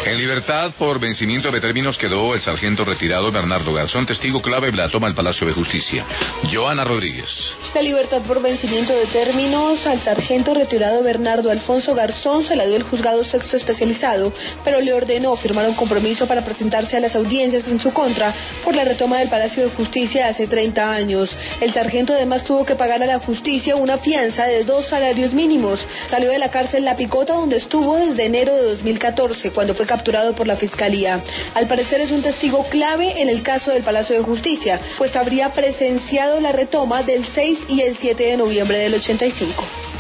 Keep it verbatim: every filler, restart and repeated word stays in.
En libertad por vencimiento de términos quedó el sargento retirado Bernardo Garzón, testigo clave en la toma al Palacio de Justicia. Joana Rodríguez. La libertad por vencimiento de términos al sargento retirado Bernardo Alfonso Garzón se la dio el juzgado sexto especializado, pero le ordenó firmar un compromiso para presentarse a las audiencias en su contra por la retoma del Palacio de Justicia hace treinta años. El sargento además tuvo que pagar a la justicia una fianza de dos salarios mínimos. Salió de la cárcel La Picota, donde estuvo desde enero de dos mil catorce, cuando fue capturado por la Fiscalía. Al parecer es un testigo clave en el caso del Palacio de Justicia, pues habría presenciado la retoma del seis y el siete de noviembre del ochenta y cinco.